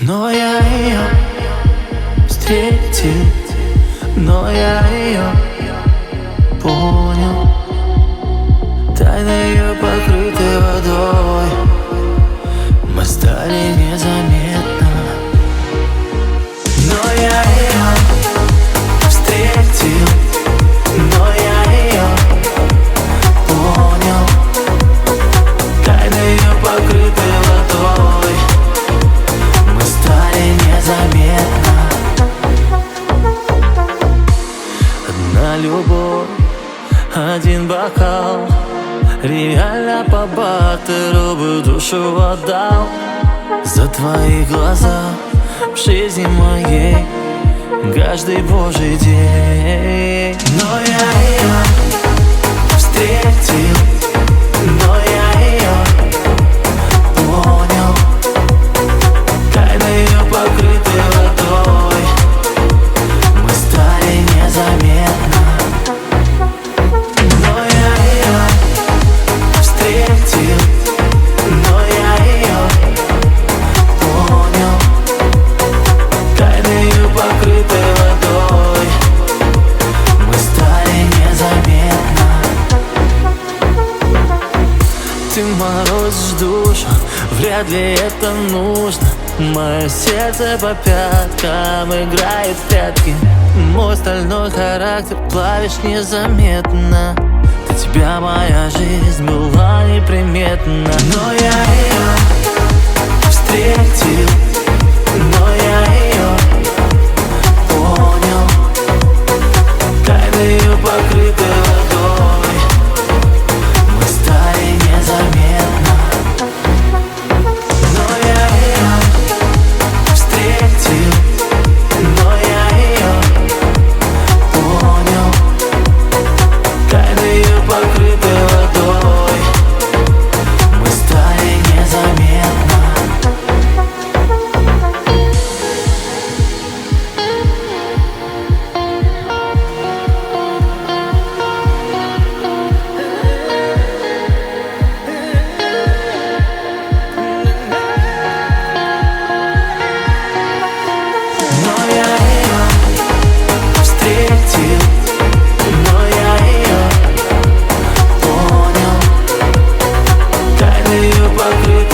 Но я ее встретил, но я ее понял. Тайны ее покрыты водой, мы стали незаметно. Но я ее встретил, но я ее понял. Тайны ее покрыты водой, мы стали незаметно. Одна любовь, один бокал, реально по бартеру бы душу отдал. За твои глаза в жизни моей каждый божий день. Но я ее встретил, но я ее понял. Тайны ее покрыты водой, мы стали незаметно. Но я ее встретил, но я ее понял. Тайны ее покрыты водой, мы стали незаметно. Ты морозишь душу, вряд ли это нужно. Мое сердце по пяткам играет в прятки. Мой стальной характер плавишь незаметно. Для тебя моя жизнь была неприметна. Но я ее встретил, но я ее понял. Тайны ее покрыты водой, мы стали незаметно. Но я ее встретил, но я ее понял. Тайны ее покрыты водой, мы стали незаметно. Но я ее встретил, но я ее понял. Тайны ее покрыты